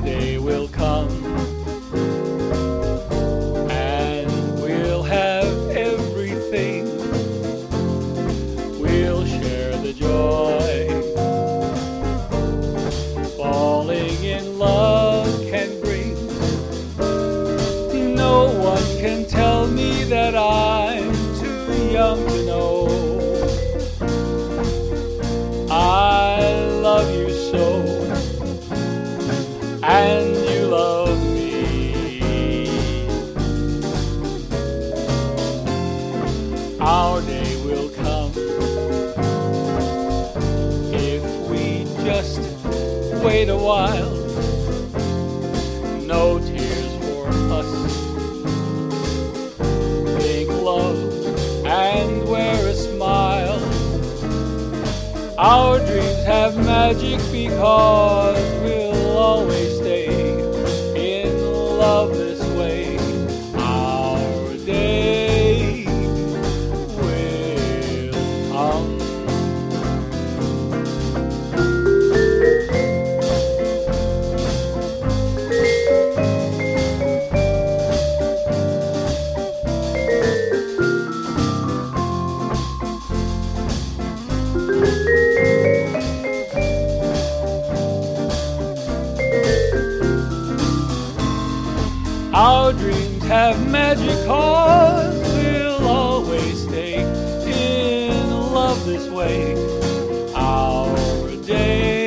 day will come, and we'll have everything. We'll share the joy. Falling in love can bring. No one can tell me that I'm too young to know. I love you so, and you love me. Our day will come if we just wait a while. No tears for us. Make love and wear a smile. Our dreams have magic because we'll always stay in love this way. Our day will come. Our dreams have magic cause we'll always stay in love this way. Our day